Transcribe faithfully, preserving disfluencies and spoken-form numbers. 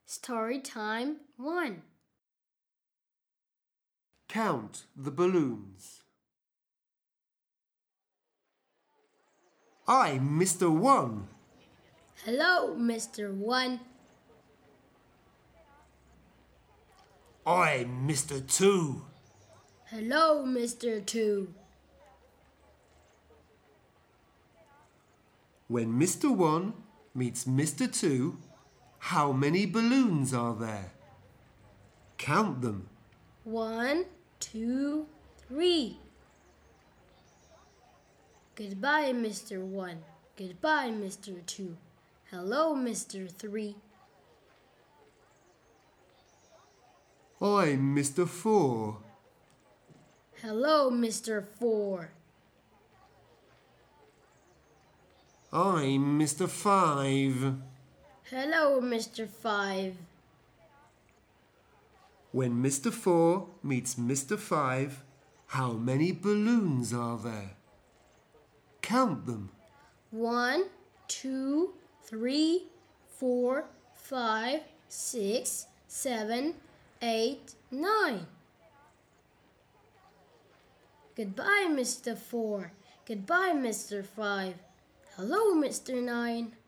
Story time one. Count the balloons. I'm Mister One. Hello, Mister One. I'm Mister Two. Hello, Mister Two. When Mister One meets Mister Two, how many balloons are there? Count them. One, two, three. Goodbye, Mister One. Goodbye, Mister Two. Hello, Mister Three. I'm Mister Four. Hello, Mister Four. I'm Mister Five. Hello, Mister Five. When Mister Four meets Mister Five, how many balloons are there? Count them. One, two, three, four, five, six, seven, eight, nine. Goodbye, Mister Four. Goodbye, Mister Five. Hello, Mister Nine.